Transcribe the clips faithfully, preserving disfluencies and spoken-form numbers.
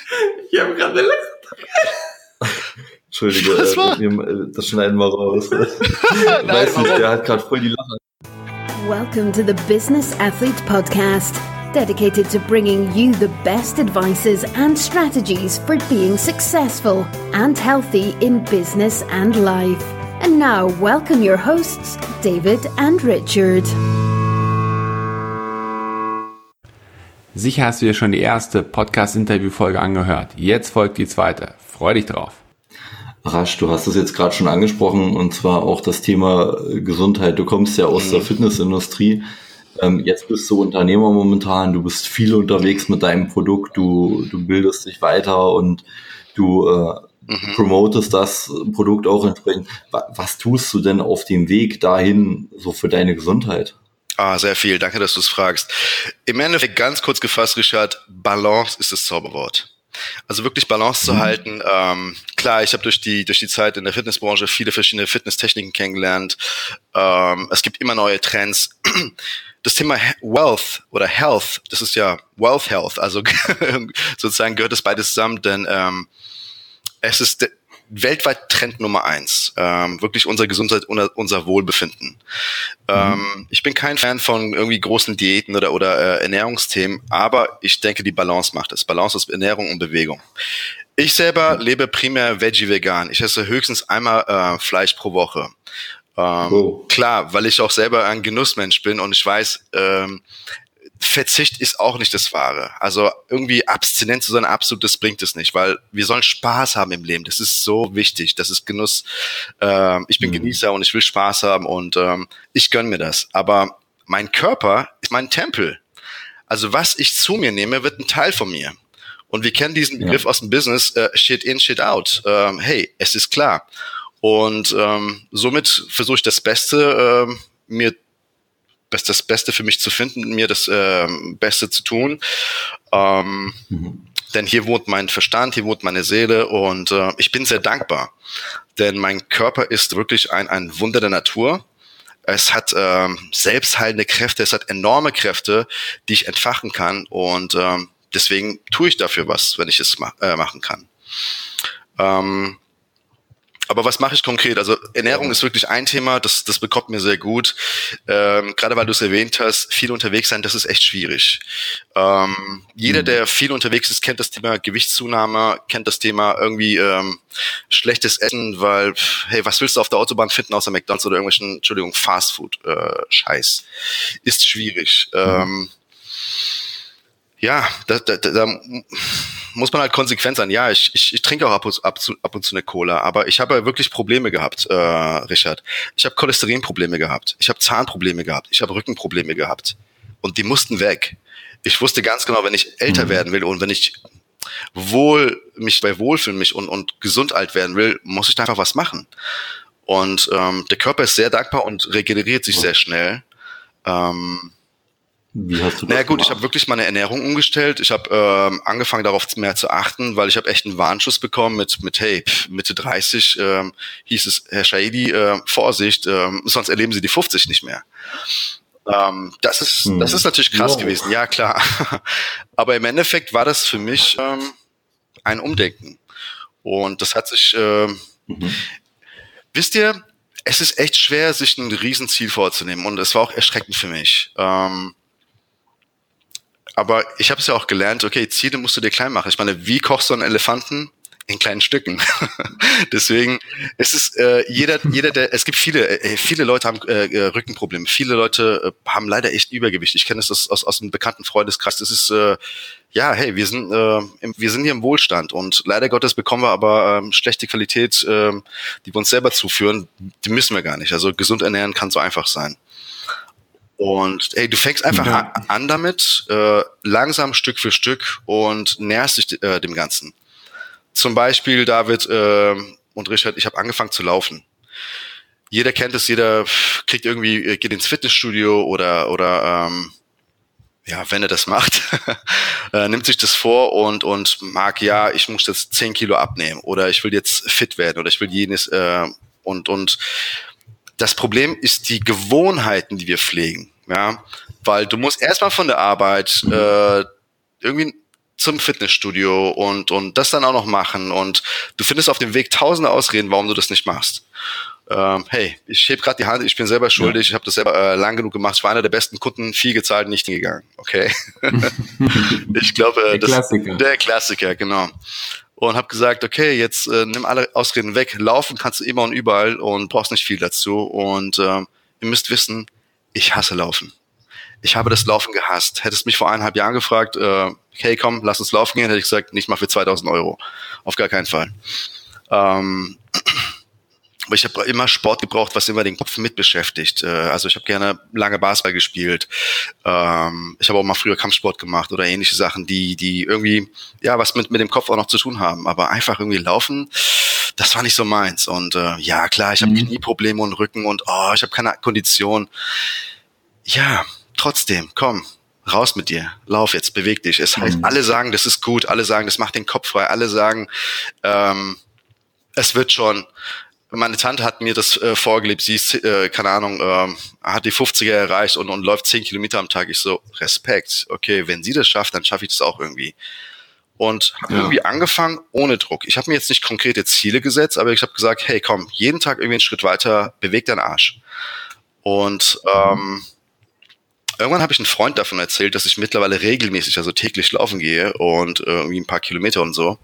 Ich habe gerade eine Lache. Entschuldige, Was war? äh, das schneiden wir raus. Nein, Weiß nicht, warum? der hat gerade voll die Lache. Welcome to the Business Athlete Podcast, dedicated to bringing you the best advices and strategies for being successful and healthy in business and life. And now, welcome your hosts, David and Richard. Sicher hast du dir schon die erste Podcast-Interview-Folge angehört. Jetzt folgt die zweite. Freu dich drauf. Rasch, du hast es jetzt gerade schon angesprochen, und zwar auch das Thema Gesundheit. Du kommst ja aus mhm. der Fitnessindustrie. Ähm, jetzt bist du Unternehmer momentan, du bist viel unterwegs mit deinem Produkt, du, du bildest dich weiter und du äh, mhm. promotest das Produkt auch entsprechend. Was, was tust du denn auf dem Weg dahin so für deine Gesundheit? Ah, sehr viel. Danke, dass du es fragst. Im Endeffekt, ganz kurz gefasst, Richard, Balance ist das Zauberwort. Also wirklich Balance zu halten. Ähm, klar, ich habe durch die durch die Zeit in der Fitnessbranche viele verschiedene Fitnesstechniken kennengelernt. Ähm, es gibt immer neue Trends. Das Thema Wealth oder Health, das ist ja Wealth Health, also sozusagen gehört das beides zusammen, denn ähm, es ist de- weltweit Trend Nummer eins. Ähm, wirklich unsere Gesundheit, unser Wohlbefinden. Mhm. Ähm, ich bin kein Fan von irgendwie großen Diäten oder, oder äh, Ernährungsthemen, aber ich denke, die Balance macht es. Balance aus Ernährung und Bewegung. Ich selber mhm. lebe primär Veggie-Vegan. Ich esse höchstens einmal äh, Fleisch pro Woche. Ähm, oh. Klar, weil ich auch selber ein Genussmensch bin und ich weiß, ähm, Verzicht ist auch nicht das Wahre. Also irgendwie abstinent zu sein, absolut, das bringt es nicht, weil wir sollen Spaß haben im Leben. Das ist so wichtig. Das ist Genuss. Ähm, ich bin mhm. Genießer und ich will Spaß haben und ähm, ich gönne mir das. Aber mein Körper ist mein Tempel. Also was ich zu mir nehme, wird ein Teil von mir. Und wir kennen diesen Begriff ja. aus dem Business, äh, shit in, shit out. Ähm, hey, es ist klar. Und ähm, somit versuche ich das Beste ähm, mir das Beste für mich zu finden, mir das ähm, Beste zu tun. Ähm, mhm. Denn hier wohnt mein Verstand, hier wohnt meine Seele und äh, ich bin sehr dankbar. Denn mein Körper ist wirklich ein, ein Wunder der Natur. Es hat ähm, selbstheilende Kräfte, es hat enorme Kräfte, die ich entfachen kann und ähm, deswegen tue ich dafür was, wenn ich es ma- äh, machen kann. Ähm, Aber was mache ich konkret? Also Ernährung ist wirklich ein Thema, das das bekommt mir sehr gut. Ähm, gerade weil du es erwähnt hast, viel unterwegs sein, das ist echt schwierig. Ähm, jeder, mhm. der viel unterwegs ist, kennt das Thema Gewichtszunahme, kennt das Thema irgendwie ähm, schlechtes Essen, weil, hey, was willst du auf der Autobahn finden außer McDonald's oder irgendwelchen, Entschuldigung, Fastfood-Scheiß? Äh, ist schwierig. Mhm. Ähm, ja, da, da, da muss man halt konsequent sein. Ja, ich, ich, ich trinke auch ab und, ab, ab und zu eine Cola, aber ich habe wirklich Probleme gehabt, äh, Richard. Ich habe Cholesterinprobleme gehabt, ich habe Zahnprobleme gehabt, ich habe Rückenprobleme gehabt und die mussten weg. Ich wusste ganz genau, wenn ich älter mhm. werden will und wenn ich wohl mich bei wohlfühlen mich und, und gesund alt werden will, muss ich da einfach was machen. Und ähm, der Körper ist sehr dankbar und regeneriert sich sehr schnell. Ähm, Wie hast du das naja gut, gemacht? ich habe wirklich meine Ernährung umgestellt. Ich habe ähm, angefangen darauf mehr zu achten, weil ich habe echt einen Warnschuss bekommen mit mit hey Mitte dreißig ähm, hieß es, Herr Shaidi, äh, Vorsicht, äh, sonst erleben Sie die fünfzig nicht mehr. Ähm, das ist hm. das ist natürlich krass wow. gewesen, ja klar. Aber im Endeffekt war das für mich ähm, ein Umdenken und das hat sich. Äh, mhm. Wisst ihr, es ist echt schwer, sich ein Riesenziel vorzunehmen und es war auch erschreckend für mich. Ähm, Aber ich habe es ja auch gelernt, okay, Ziele musst du dir klein machen. Ich meine, wie kochst du einen Elefanten? In kleinen Stücken. Deswegen ist es äh, jeder, jeder, der, es gibt viele, äh, viele Leute haben äh, Rückenprobleme, viele Leute äh, haben leider echt Übergewicht. Ich kenne es aus, aus, aus einem bekannten Freundeskreis. Das ist, äh, ja, hey, wir sind, äh, im, wir sind hier im Wohlstand und leider Gottes bekommen wir aber ähm, schlechte Qualität, äh, die wir uns selber zuführen. Die müssen wir gar nicht. Also gesund ernähren kann so einfach sein. Und ey, du fängst einfach ja. an damit, äh, langsam Stück für Stück und näherst dich äh, dem Ganzen. Zum Beispiel, David äh, und Richard, ich habe angefangen zu laufen. Jeder kennt es, jeder kriegt irgendwie, geht ins Fitnessstudio oder oder ähm, ja, wenn er das macht, äh, nimmt sich das vor und und mag, ja, ich muss jetzt zehn Kilo abnehmen oder ich will jetzt fit werden oder ich will jenes äh, und und das Problem ist die Gewohnheiten, die wir pflegen, ja, weil du musst erstmal von der Arbeit äh, irgendwie zum Fitnessstudio und, und das dann auch noch machen und du findest auf dem Weg tausende Ausreden, warum du das nicht machst. Ähm, hey, ich heb gerade die Hand, ich bin selber schuldig, ja. Ich habe das selber äh, lang genug gemacht, ich war einer der besten Kunden, viel gezahlt, nicht hingegangen, okay? Ich glaube, äh, der das Klassiker. Der Klassiker, genau. Und habe gesagt, okay, jetzt äh, nimm alle Ausreden weg, laufen kannst du immer und überall und brauchst nicht viel dazu und ähm, ihr müsst wissen, ich hasse Laufen. Ich habe das Laufen gehasst. Hättest mich vor eineinhalb Jahren gefragt, äh, hey komm, lass uns laufen gehen, hätte ich gesagt, nicht mal für zweitausend Euro. Auf gar keinen Fall. Ähm, aber ich habe immer Sport gebraucht, was immer den Kopf mit beschäftigt. Äh, also ich habe gerne lange Basketball gespielt. Ähm, ich habe auch mal früher Kampfsport gemacht oder ähnliche Sachen, die die irgendwie ja was mit mit dem Kopf auch noch zu tun haben. Aber einfach irgendwie laufen, das war nicht so meins. Und äh, ja klar, ich habe mhm. Knieprobleme und Rücken und oh, ich habe keine Kondition. Ja, trotzdem, komm, raus mit dir, lauf jetzt, beweg dich. Es heißt, mhm. alle sagen, das ist gut, alle sagen, das macht den Kopf frei, alle sagen, ähm, es wird schon. Meine Tante hat mir das äh, vorgelebt, sie ist, äh, keine Ahnung, ähm, hat die fünfziger erreicht und, und läuft zehn Kilometer am Tag. Ich so, Respekt, okay, wenn sie das schafft, dann schaffe ich das auch irgendwie. Und habe ja. irgendwie angefangen ohne Druck. Ich habe mir jetzt nicht konkrete Ziele gesetzt, aber ich habe gesagt, hey komm, jeden Tag irgendwie einen Schritt weiter, beweg deinen Arsch. Und ähm, irgendwann habe ich einen Freund davon erzählt, dass ich mittlerweile regelmäßig, also täglich laufen gehe und äh, irgendwie ein paar Kilometer und so.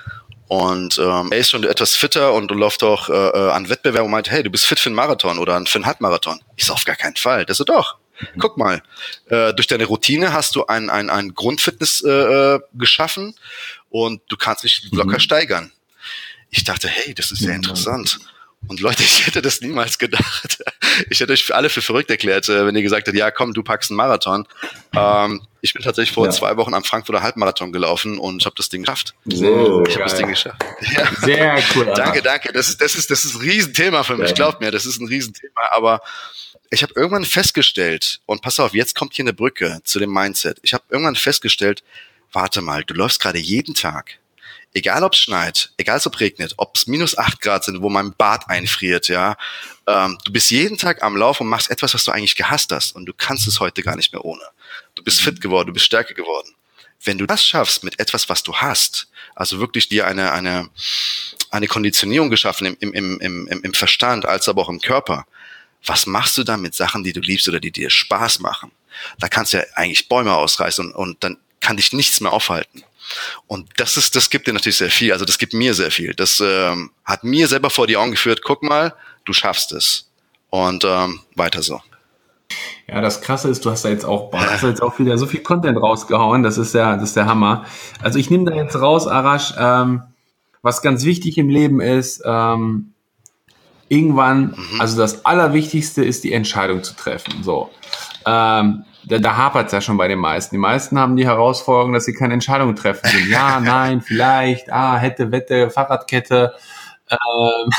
Und ähm, er ist schon etwas fitter und läuft auch äh, an Wettbewerben und meint, hey, du bist fit für einen Marathon oder für einen Halbmarathon. Ich so, auf gar keinen Fall. Das so, doch. Mhm. Guck mal, äh, durch deine Routine hast du ein, ein, ein Grundfitness äh, geschaffen und du kannst dich locker mhm. steigern. Ich dachte, hey, das ist sehr interessant. Und Leute, ich hätte das niemals gedacht. Ich hätte euch für alle für verrückt erklärt, wenn ihr gesagt hättet, ja komm, du packst einen Marathon. Ähm, ich bin tatsächlich vor ja. zwei Wochen am Frankfurter Halbmarathon gelaufen und ich habe das Ding geschafft. Sehr ich habe das Ding geschafft. Ja. Sehr cool. Danke, danke. Das ist, das ist, das ist ein Riesenthema für mich. Ja. Glaubt mir, das ist ein Riesenthema. Aber ich habe irgendwann festgestellt, und pass auf, jetzt kommt hier eine Brücke zu dem Mindset. Ich habe irgendwann festgestellt, warte mal, du läufst gerade jeden Tag. Egal ob es schneit, egal ob es regnet, ob es minus acht Grad sind, wo mein Bart einfriert, ja, ähm, du bist jeden Tag am Lauf und machst etwas, was du eigentlich gehasst hast und du kannst es heute gar nicht mehr ohne. Du bist fit geworden, du bist stärker geworden. Wenn du das schaffst mit etwas, was du hast, also wirklich dir eine eine eine Konditionierung geschaffen im im im im im Verstand als aber auch im Körper, was machst du dann mit Sachen, die du liebst oder die dir Spaß machen? Da kannst du ja eigentlich Bäume ausreißen und, und dann kann dich nichts mehr aufhalten. Und das ist, das gibt dir natürlich sehr viel. Also das gibt mir sehr viel. Das ähm, hat mir selber vor die Augen geführt. Guck mal, du schaffst es. Und ähm, weiter so. Ja, das Krasse ist, du hast da jetzt auch, boah, hast da jetzt auch wieder so viel Content rausgehauen. Das ist ja, das ist der Hammer. Also ich nehme da jetzt raus, Arash, ähm, was ganz wichtig im Leben ist. Ähm, irgendwann, mhm. also das Allerwichtigste ist, die Entscheidung zu treffen. So. Ähm, Da, da hapert es ja schon bei den meisten. Die meisten haben die Herausforderung, dass sie keine Entscheidungen treffen. Sind. Ja, nein, vielleicht, ah, hätte, wette, Fahrradkette. Ähm,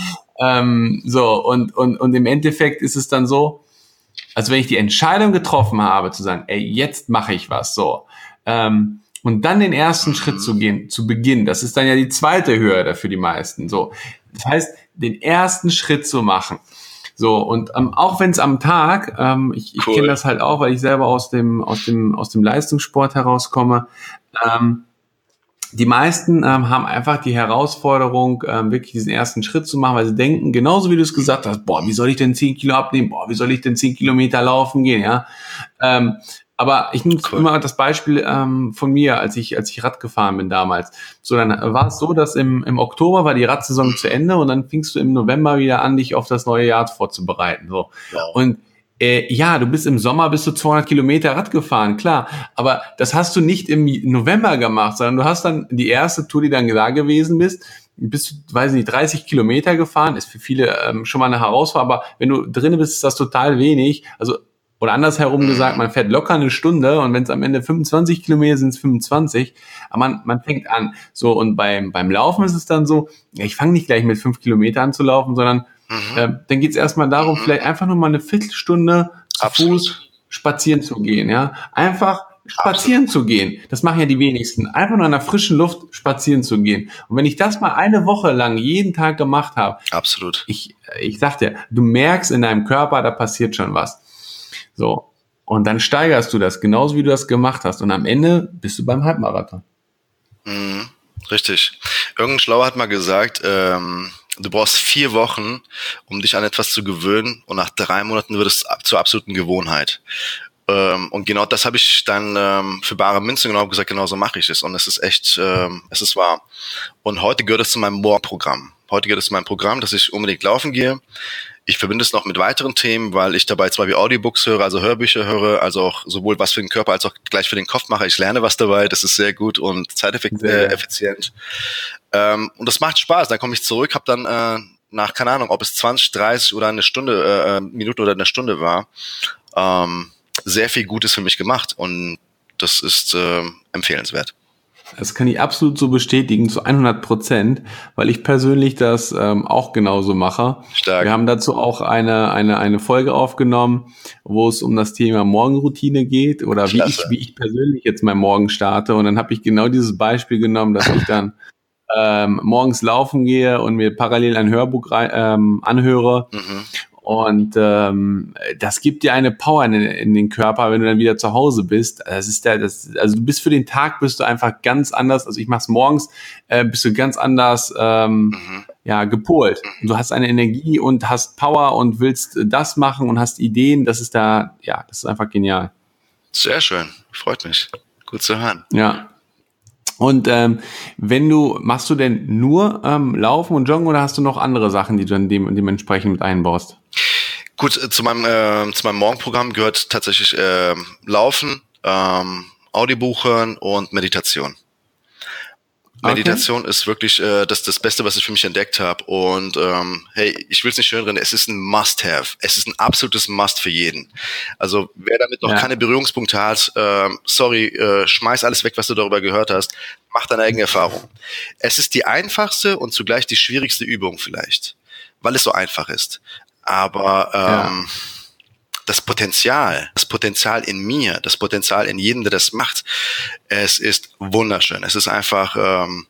ähm, so, und, und, und im Endeffekt ist es dann so, also wenn ich die Entscheidung getroffen habe, zu sagen, ey, jetzt mache ich was, so. Ähm, und dann den ersten Schritt zu gehen, zu Beginn, das ist dann ja die zweite Hürde für die meisten. So, das heißt, den ersten Schritt zu machen. So, und ähm, auch wenn es am Tag, ähm, ich, ich cool. kenne das halt auch, weil ich selber aus dem aus dem aus dem Leistungssport herauskomme, ähm, die meisten ähm, haben einfach die Herausforderung, ähm, wirklich diesen ersten Schritt zu machen, weil sie denken, genauso wie du es gesagt hast, boah, wie soll ich denn zehn Kilo abnehmen, boah, wie soll ich denn zehn Kilometer laufen gehen, ja, ähm, aber ich nehme cool. immer das Beispiel ähm, von mir, als ich als ich Rad gefahren bin damals. So, dann war es so, dass im im Oktober war die Radsaison zu Ende und dann fingst du im November wieder an, dich auf das neue Jahr vorzubereiten. So. Wow. Und äh, ja, du bist im Sommer bist du zweihundert Kilometer Rad gefahren, klar. Aber das hast du nicht im November gemacht, sondern du hast dann die erste Tour, die dann da gewesen bist, bist du, weiß nicht, dreißig Kilometer gefahren. Ist für viele ähm, schon mal eine Herausforderung, aber wenn du drin bist, ist das total wenig. Also oder andersherum gesagt, man fährt locker eine Stunde und wenn es am Ende fünfundzwanzig Kilometer sind, es fünfundzwanzig. Aber man, man fängt an. So, und beim, beim Laufen ist es dann so, ja, ich fange nicht gleich mit fünf Kilometer an zu laufen, sondern mhm. äh, dann geht es erstmal darum, mhm. vielleicht einfach nur mal eine Viertelstunde zu Absolut. Fuß spazieren zu gehen. Ja, einfach spazieren Absolut. Zu gehen. Das machen ja die wenigsten. Einfach nur in der frischen Luft spazieren zu gehen. Und wenn ich das mal eine Woche lang jeden Tag gemacht habe, Absolut. Ich, ich sag dir, du merkst in deinem Körper, da passiert schon was. So. Und dann steigerst du das, genauso wie du das gemacht hast. Und am Ende bist du beim Halbmarathon. Mhm, richtig. Irgendein Schlauer hat mal gesagt, ähm, du brauchst vier Wochen, um dich an etwas zu gewöhnen. Und nach drei Monaten wird es zur absoluten Gewohnheit. Ähm, und genau das habe ich dann ähm, für bare Münze genau gesagt, genau so mache ich es. Und es ist echt, ähm, es ist wahr. Und heute gehört es zu meinem Morgenprogramm. Heute gehört es zu meinem Programm, dass ich unbedingt laufen gehe. Ich verbinde es noch mit weiteren Themen, weil ich dabei zwar wie Audiobooks höre, also Hörbücher höre, also auch sowohl was für den Körper als auch gleich für den Kopf mache. Ich lerne was dabei, das ist sehr gut und zeiteffizient. Äh, ähm, und das macht Spaß. Dann komme ich zurück, habe dann äh, nach, keine Ahnung, ob es zwanzig, dreißig oder eine Stunde, äh, Minuten oder eine Stunde war, ähm, sehr viel Gutes für mich gemacht und das ist äh, empfehlenswert. Das kann ich absolut so bestätigen, zu hundert Prozent, weil ich persönlich das ähm, auch genauso mache. Stark. Wir haben dazu auch eine, eine, eine Folge aufgenommen, wo es um das Thema Morgenroutine geht oder wie ich, wie ich persönlich jetzt meinen Morgen starte. Und dann habe ich genau dieses Beispiel genommen, dass ich dann ähm, morgens laufen gehe und mir parallel ein Hörbuch rein, ähm, anhöre. Mhm. Und ähm, das gibt dir eine Power in, in den Körper, wenn du dann wieder zu Hause bist. Das ist der, das, also du bist für den Tag bist du einfach ganz anders. Also ich mach's morgens, äh, bist du ganz anders ähm, mhm. ja gepolt. Und du hast eine Energie und hast Power und willst das machen und hast Ideen. Das ist da, ja, das ist einfach genial. Sehr schön, freut mich, gut zu hören. Ja. Und ähm, wenn du, machst du denn nur ähm, Laufen und Joggen oder hast du noch andere Sachen, die du dann dem, dementsprechend mit einbaust? Gut, zu meinem, äh, zu meinem Morgenprogramm gehört tatsächlich äh, Laufen, ähm, Audiobuch hören und Meditation. Meditation okay. ist wirklich äh, das, das Beste, was ich für mich entdeckt habe. Und ähm, hey, ich will es nicht schönreden, es ist ein Must-Have. Es ist ein absolutes Must für jeden. Also wer damit noch ja. keine Berührungspunkte hat, äh, sorry, äh, schmeiß alles weg, was du darüber gehört hast. Mach deine eigene Erfahrung. Es ist die einfachste und zugleich die schwierigste Übung vielleicht, weil es so einfach ist. Aber ähm, ja. das Potenzial, das Potenzial in mir, das Potenzial in jedem, der das macht, es ist wunderschön. Es ist einfach, ähm,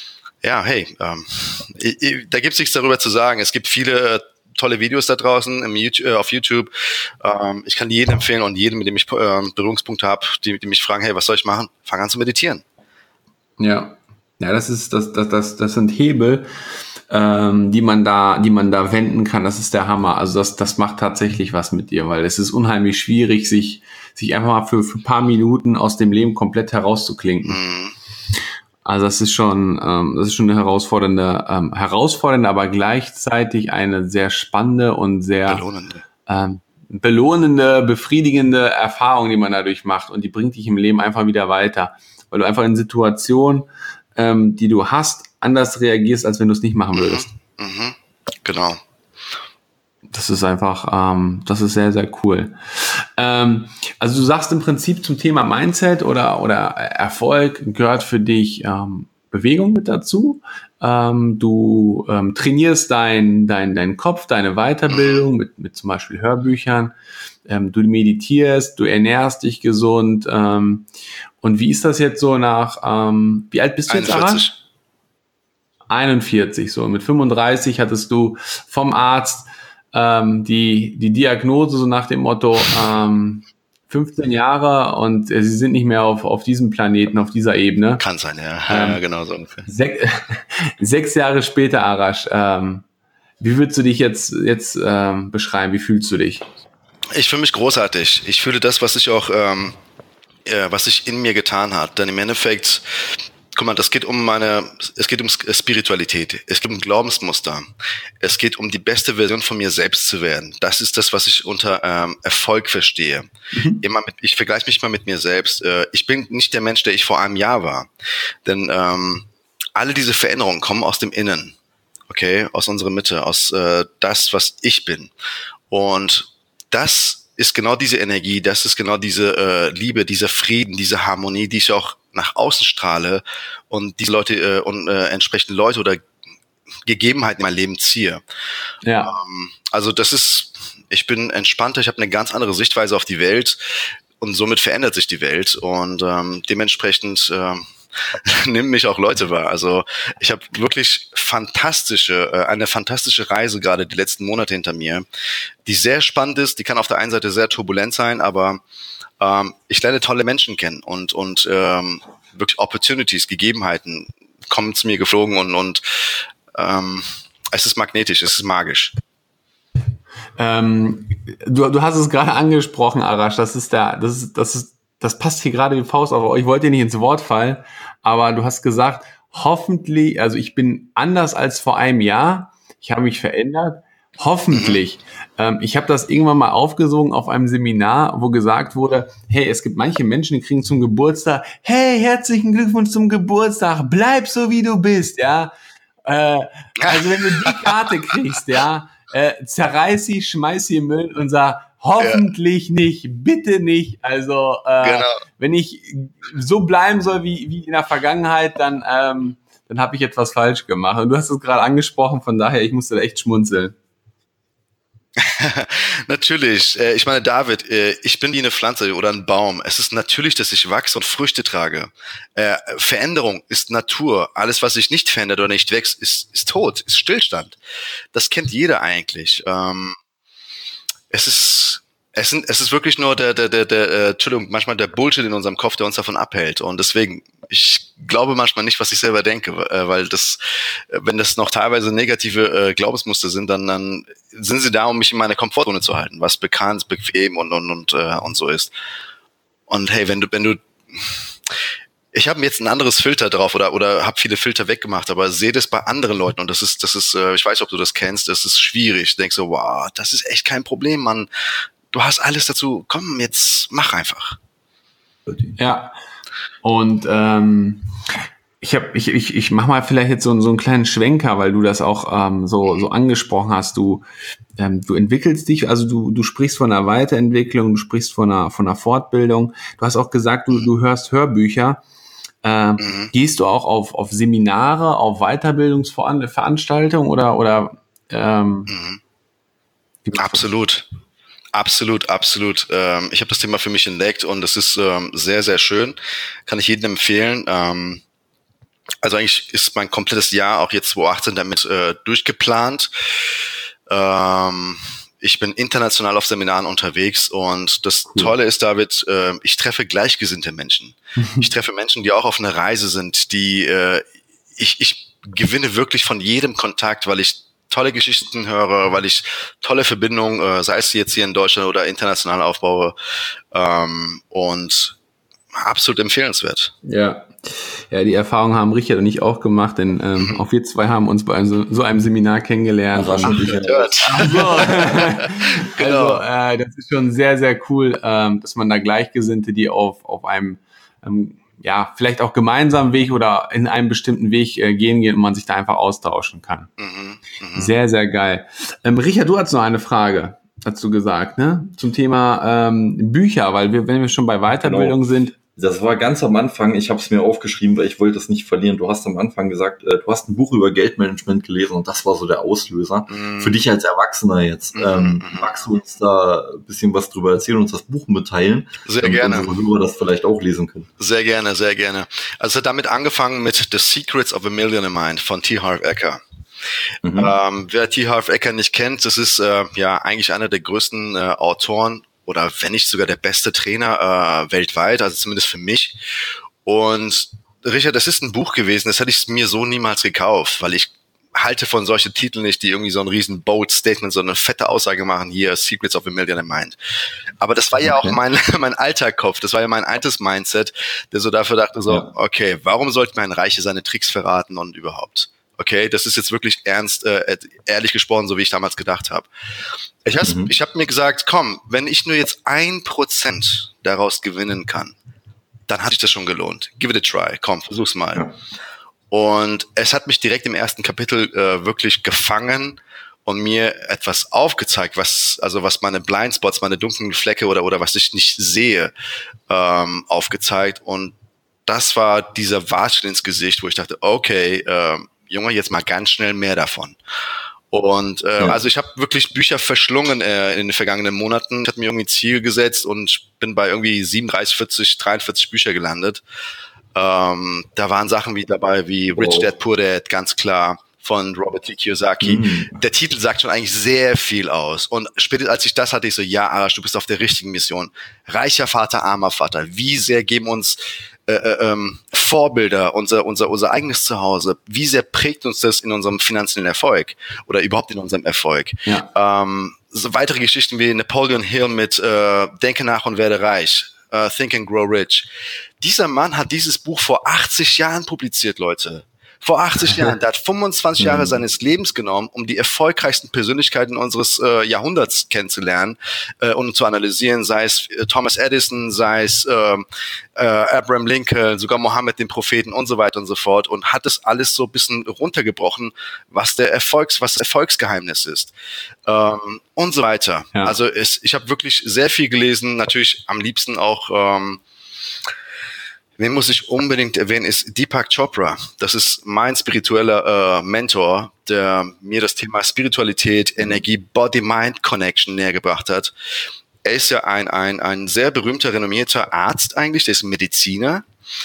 ja, hey, ähm, ich, ich, da gibt es nichts darüber zu sagen. Es gibt viele äh, tolle Videos da draußen im YouTube, äh, auf YouTube. Ähm, ich kann die jedem empfehlen und jedem, mit dem ich äh, Berührungspunkte habe, die, die mich fragen, hey, was soll ich machen? Fang an zu meditieren. Ja, ja, das ist, das, das, das, das sind Hebel, ähm, die man da, die man da wenden kann. Das ist der Hammer. Also das, das macht tatsächlich was mit dir, weil es ist unheimlich schwierig, sich, sich einfach mal für, für ein paar Minuten aus dem Leben komplett herauszuklinken. Mhm. Also das ist schon, ähm, das ist schon eine herausfordernde, ähm, herausfordernde, aber gleichzeitig eine sehr spannende und sehr belohnende, ähm, belohnende, befriedigende Erfahrung, die man dadurch macht, und die bringt dich im Leben einfach wieder weiter, weil du einfach in Situationen, ähm, die du hast, anders reagierst, als wenn du es nicht machen würdest. Mhm. Mhm. Genau. Das ist einfach, ähm, das ist sehr, sehr cool. Ähm, also du sagst im Prinzip zum Thema Mindset oder oder Erfolg gehört für dich ähm, Bewegung mit dazu. Ähm, du ähm, trainierst dein dein deinen Kopf, deine Weiterbildung mit mit zum Beispiel Hörbüchern. Ähm, du meditierst, du ernährst dich gesund. Ähm, und wie ist das jetzt so nach? Ähm, wie alt bist du jetzt, einundvierzig. einundvierzig. So mit fünfunddreißig hattest du vom Arzt Ähm, die die Diagnose so nach dem Motto ähm, fünfzehn Jahre und äh, sie sind nicht mehr auf auf diesem Planeten, auf dieser Ebene. Kann sein, ja, ähm, ja genau so ungefähr. Sech, sechs Jahre später, Arash, ähm, wie würdest du dich jetzt jetzt ähm, beschreiben? Wie fühlst du dich? Ich fühle mich großartig. Ich fühle das, was ich auch, ähm, äh, was sich in mir getan hat. Denn im Endeffekt, guck mal, das geht um meine, es geht um Spiritualität, es geht um Glaubensmuster, es geht um die beste Version von mir selbst zu werden. Das ist das, was ich unter ähm, Erfolg verstehe. Mhm. Immer mit, ich vergleiche mich mal mit mir selbst. Äh, ich bin nicht der Mensch, der ich vor einem Jahr war, denn ähm, alle diese Veränderungen kommen aus dem Innen, okay, aus unserer Mitte, aus äh, das, was ich bin. Und das ist genau diese Energie, das ist genau diese äh, Liebe, dieser Frieden, diese Harmonie, die ich auch nach außen strahle und diese Leute äh, und äh, entsprechende Leute oder Gegebenheiten in mein Leben ziehe. Ja. Ähm, also das ist, ich bin entspannter, ich habe eine ganz andere Sichtweise auf die Welt und somit verändert sich die Welt und ähm, dementsprechend äh, nehmen mich auch Leute wahr. Also ich habe wirklich fantastische, äh, eine fantastische Reise gerade die letzten Monate hinter mir, die sehr spannend ist. Die kann auf der einen Seite sehr turbulent sein, aber ähm, ich lerne tolle Menschen kennen und und ähm, wirklich Opportunities, Gegebenheiten kommen zu mir geflogen und und ähm, es ist magnetisch, es ist magisch. Ähm, du, du hast es gerade angesprochen, Arash, das ist der, das ist, das ist, das passt hier gerade wie Faust auf. Ich wollte dir nicht ins Wort fallen, aber du hast gesagt, hoffentlich, also ich bin anders als vor einem Jahr, ich habe mich verändert, hoffentlich. Ähm, ich habe das irgendwann mal aufgesogen auf einem Seminar, wo gesagt wurde, hey, es gibt manche Menschen, die kriegen zum Geburtstag, hey, herzlichen Glückwunsch zum Geburtstag, bleib so wie du bist, ja. Äh, also wenn du die Karte kriegst, ja, äh, zerreiß sie, schmeiß sie im Müll und sag, hoffentlich ja. nicht, bitte nicht. Also äh, genau. Wenn ich so bleiben soll wie, wie in der Vergangenheit, dann, ähm, dann habe ich etwas falsch gemacht. Und du hast es gerade angesprochen, von daher, ich musste da echt schmunzeln. Natürlich. Ich meine, David, ich bin wie eine Pflanze oder ein Baum. Es ist natürlich, dass ich wachse und Früchte trage. Veränderung ist Natur. Alles, was sich nicht verändert oder nicht wächst, ist, ist tot, ist Stillstand. Das kennt jeder eigentlich. Es ist, es sind, es ist wirklich nur der, der, der, der, Entschuldigung, manchmal der Bullshit in unserem Kopf, der uns davon abhält. Und deswegen, ich glaube manchmal nicht, was ich selber denke, weil das, wenn das noch teilweise negative Glaubensmuster sind, dann, dann sind sie da, um mich in meiner Komfortzone zu halten, was bekannt, bequem und und und äh, und so ist. Und hey, wenn du wenn du ich habe mir jetzt ein anderes Filter drauf oder oder habe viele Filter weggemacht, aber sehe das bei anderen Leuten und das ist das ist äh, ich weiß nicht, ob du das kennst, das ist schwierig. Ich denk so, wow, das ist echt kein Problem, Mann. Du hast alles dazu. Komm, jetzt mach einfach. Ja. Und ähm Ich habe, ich, ich, ich mache mal vielleicht jetzt so, so einen kleinen Schwenker, weil du das auch ähm, so, so angesprochen hast. Du, ähm, du entwickelst dich, also du, du sprichst von einer Weiterentwicklung, du sprichst von einer, von einer Fortbildung. Du hast auch gesagt, du, du hörst Hörbücher. Ähm, mhm. Gehst du auch auf, auf Seminare, auf Weiterbildungsveranstaltungen oder, oder? Ähm, mhm. Absolut. Absolut, absolut. Ähm, ich habe das Thema für mich entdeckt und das ist ähm, sehr, sehr schön. Kann ich jedem empfehlen. Ähm, Also eigentlich ist mein komplettes Jahr auch jetzt zwanzig achtzehn damit äh, durchgeplant. Ähm, ich bin international auf Seminaren unterwegs und das cool. Tolle ist, David, äh, ich treffe gleichgesinnte Menschen. Ich treffe Menschen, die auch auf einer Reise sind, die äh, ich, ich gewinne wirklich von jedem Kontakt, weil ich tolle Geschichten höre, weil ich tolle Verbindungen, äh, sei es jetzt hier in Deutschland oder international aufbaue ähm, und absolut empfehlenswert. Ja. Ja, die Erfahrung haben Richard und ich auch gemacht, denn ähm, auch wir zwei haben uns bei so, so einem Seminar kennengelernt. Ach, und ich, also, also äh, das ist schon sehr, sehr cool, ähm, dass man da Gleichgesinnte, die auf auf einem ähm, ja vielleicht auch gemeinsamen Weg oder in einem bestimmten Weg äh, gehen gehen und man sich da einfach austauschen kann. Mhm, mh. Sehr, sehr geil. Ähm, Richard, du hast noch eine Frage dazu gesagt, ne? Zum Thema ähm, Bücher, weil wir, wenn wir schon bei Weiterbildung genau. sind. Das war ganz am Anfang, ich habe es mir aufgeschrieben, weil ich wollte es nicht verlieren. Du hast am Anfang gesagt, äh, du hast ein Buch über Geldmanagement gelesen und das war so der Auslöser. Mm. Für dich als Erwachsener jetzt. Mm. Ähm, magst du uns da ein bisschen was drüber erzählen, uns das Buch mitteilen? Sehr damit gerne. Unsere Hörer das vielleicht auch lesen können. Sehr gerne, sehr gerne. Also es hat damit angefangen mit The Secrets of a Millionaire Mind von T. Harv Eker. Mhm. Ähm, wer T. Harv Eker nicht kennt, das ist äh, ja eigentlich einer der größten äh, Autoren oder wenn nicht sogar der beste Trainer äh, weltweit, also zumindest für mich. Und Richard, das ist ein Buch gewesen, das hätte ich mir so niemals gekauft, weil ich halte von solchen Titeln nicht, die irgendwie so ein riesen bold Statement, so eine fette Aussage machen, hier, Secrets of a Millionaire Mind. Aber das war ja okay. auch mein mein alter Kopf, das war ja mein altes Mindset, der so dafür dachte so, ja. okay, warum sollte mir ein Reiche seine Tricks verraten und überhaupt? Okay, das ist jetzt wirklich ernst, äh, ehrlich gesprochen, so wie ich damals gedacht habe. Ich, mhm. ich habe mir gesagt, komm, wenn ich nur jetzt ein Prozent daraus gewinnen kann, dann hat sich das schon gelohnt. Give it a try, komm, versuch's mal. Ja. Und es hat mich direkt im ersten Kapitel äh, wirklich gefangen und mir etwas aufgezeigt, was also was meine Blindspots, meine dunklen Flecke oder oder was ich nicht sehe, ähm, aufgezeigt. Und das war dieser Watschen ins Gesicht, wo ich dachte, okay, äh, Junge, jetzt mal ganz schnell mehr davon. Und äh, ja. also ich habe wirklich Bücher verschlungen äh, in den vergangenen Monaten. Ich habe mir irgendwie ein Ziel gesetzt und bin bei irgendwie siebenunddreißig, vierzig, dreiundvierzig Bücher gelandet. Ähm, da waren Sachen wie dabei wie Rich Oh. Dad Poor Dad, ganz klar, von Robert T. Kiyosaki. Mm. Der Titel sagt schon eigentlich sehr viel aus. Und spätestens als ich das hatte, ich so, ja, Arash, du bist auf der richtigen Mission. Reicher Vater, armer Vater. Wie sehr geben uns äh, äh, ähm, Vorbilder, unser, unser, unser eigenes Zuhause, wie sehr prägt uns das in unserem finanziellen Erfolg oder überhaupt in unserem Erfolg? Ja. Ähm, so weitere Geschichten wie Napoleon Hill mit äh, Denke nach und werde reich. Uh, Think and Grow Rich. Dieser Mann hat dieses Buch vor achtzig Jahren publiziert, Leute. Vor achtzig Jahren. Der hat fünfundzwanzig Jahre seines Lebens genommen, um die erfolgreichsten Persönlichkeiten unseres äh, Jahrhunderts kennenzulernen äh, und zu analysieren, sei es äh, Thomas Edison, sei es äh, äh, Abraham Lincoln, sogar Mohammed, den Propheten und so weiter und so fort, und hat das alles so ein bisschen runtergebrochen, was der Erfolgs, was das Erfolgsgeheimnis ist. Ähm, und so weiter. Ja. Also es, ich habe wirklich sehr viel gelesen, natürlich am liebsten auch, ähm, wen muss ich unbedingt erwähnen, ist Deepak Chopra. Das ist mein spiritueller äh, Mentor, der mir das Thema Spiritualität, Energie, Body-Mind-Connection näher gebracht hat. Er ist ja ein, ein, ein sehr berühmter, renommierter Arzt eigentlich, der ist Mediziner.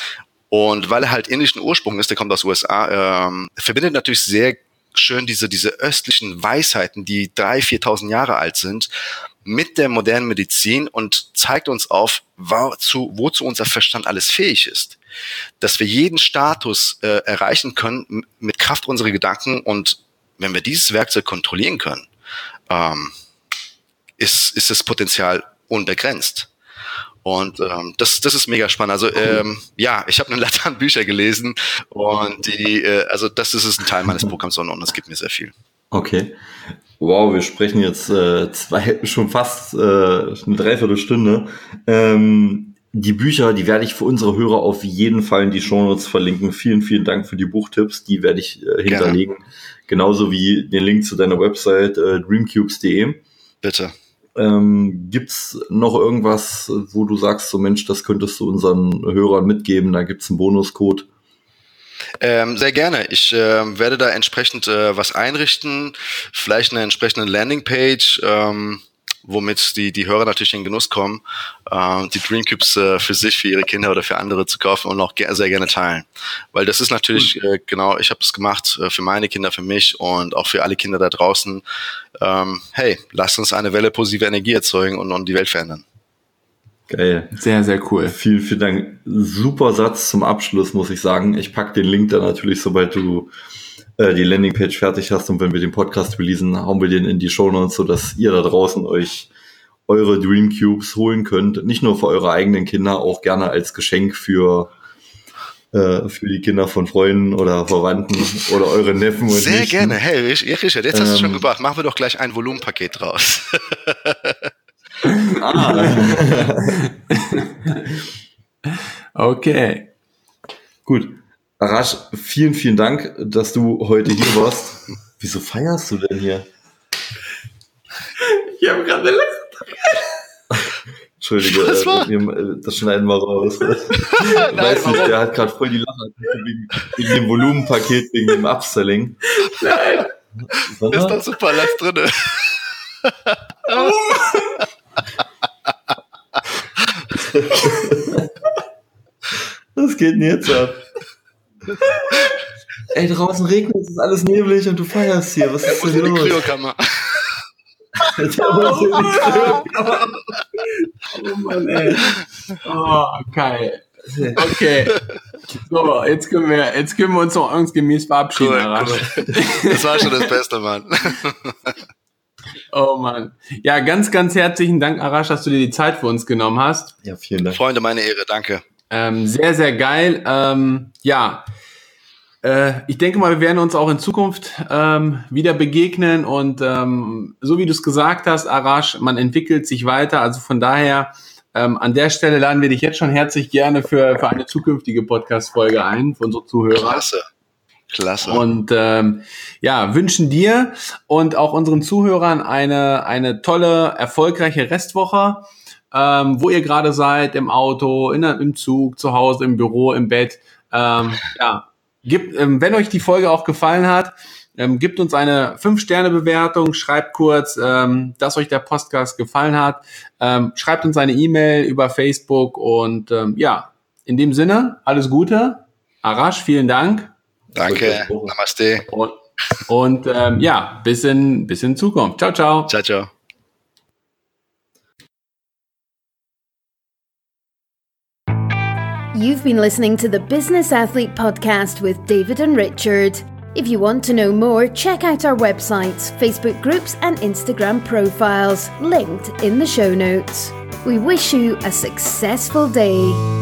Und weil er halt indischen Ursprung ist, der kommt aus den U S A, ähm, verbindet natürlich sehr schön diese, diese östlichen Weisheiten, die dreitausend, viertausend Jahre alt sind, mit der modernen Medizin und zeigt uns auf, wozu, wozu unser Verstand alles fähig ist. Dass wir jeden Status äh, erreichen können m- mit Kraft unserer Gedanken, und wenn wir dieses Werkzeug kontrollieren können, ähm, ist, ist das Potenzial unbegrenzt. Und ähm, das, das ist mega spannend. Also ähm, ja, ich habe eine Latte an Bücher gelesen und die, äh, also das ist es ein Teil meines Programms und das gibt mir sehr viel. Okay. Wow, wir sprechen jetzt äh, zwei, schon fast äh, eine Dreiviertelstunde. Ähm, die Bücher, die werde ich für unsere Hörer auf jeden Fall in die Shownotes verlinken. Vielen, vielen Dank für die Buchtipps. Die werde ich äh, hinterlegen. Gerne. Genauso wie den Link zu deiner Website äh, dreamcubes punkt de. Bitte. Ähm, gibt's noch irgendwas, wo du sagst, so Mensch, das könntest du unseren Hörern mitgeben? Da gibt's einen Bonuscode. Ähm, sehr gerne. Ich äh, werde da entsprechend äh, was einrichten, vielleicht eine entsprechende Landingpage, ähm, womit die die Hörer natürlich in Genuss kommen, äh, die Dreamcubes äh, für sich, für ihre Kinder oder für andere zu kaufen und auch ge- sehr gerne teilen. Weil das ist natürlich, äh, genau, ich habe das gemacht äh, für meine Kinder, für mich und auch für alle Kinder da draußen. Ähm, hey, lasst uns eine Welle positive Energie erzeugen und, und die Welt verändern. Geil. Sehr, sehr cool. Vielen, vielen Dank. Super Satz zum Abschluss, muss ich sagen. Ich pack den Link dann natürlich, sobald du äh, die Landingpage fertig hast, und wenn wir den Podcast releasen, hauen wir den in die Shownotes, sodass ihr da draußen euch eure Dreamcubes holen könnt. Nicht nur für eure eigenen Kinder, auch gerne als Geschenk für äh, für die Kinder von Freunden oder Verwandten oder eure Neffen und Sehr Nichten. gerne. Hey, Richard, jetzt hast du Ähm, schon gebracht. Machen wir doch gleich ein Volumenpaket draus. Ah. Okay. Gut. Arash, vielen, vielen Dank, dass du heute hier warst. Wieso feierst du denn hier? Ich habe gerade eine Lache. Entschuldige, Was war? äh, wir, das schneiden wir raus. Nein, Weiß nicht, warum? der hat gerade voll die Lache wegen, wegen dem Volumenpaket, wegen dem Upselling. Nein. Ist Sondern, doch super, lass drinne. was geht denn jetzt ab? Ey, draußen regnet, es ist alles neblig und du feierst hier. Was Er ist muss denn in die los? Kryokammer. Der muss in die Kryokammer. Oh Mann, ey. Oh, geil. Okay. So, jetzt können wir, jetzt können wir uns noch ordnungsgemäß verabschieden, Cool, Arash. cool. Das war schon das Beste, Mann. Oh Mann. Ja, ganz, ganz herzlichen Dank, Arash, dass du dir die Zeit für uns genommen hast. Ja, vielen Dank. Freunde, meine Ehre, danke. Ähm, sehr, sehr geil. Ähm, ja, äh, ich denke mal, wir werden uns auch in Zukunft ähm, wieder begegnen und ähm, so wie du es gesagt hast, Arash, man entwickelt sich weiter. Also von daher, ähm, an der Stelle laden wir dich jetzt schon herzlich gerne für, für eine zukünftige Podcast-Folge ein, für unsere Zuhörer. Klasse. Klasse. Und ähm, ja, wünschen dir und auch unseren Zuhörern eine, eine tolle, erfolgreiche Restwoche, ähm, wo ihr gerade seid, im Auto, in, im Zug, zu Hause, im Büro, im Bett. Ähm, ja, gibt, ähm, wenn euch die Folge auch gefallen hat, ähm, gebt uns eine fünf Sterne Bewertung, schreibt kurz, ähm, dass euch der Podcast gefallen hat, ähm, schreibt uns eine E-Mail über Facebook und ähm, ja, in dem Sinne, alles Gute. Arash, vielen Dank. Danke. Namaste. Und, und ähm, ja, bis in, bis in Zukunft. Ciao, ciao. Ciao, ciao. You've been listening to the Business Athlete Podcast with David and Richard. If you want to know more, check out our websites, Facebook groups and Instagram profiles, linked in the show notes. We wish you a successful day.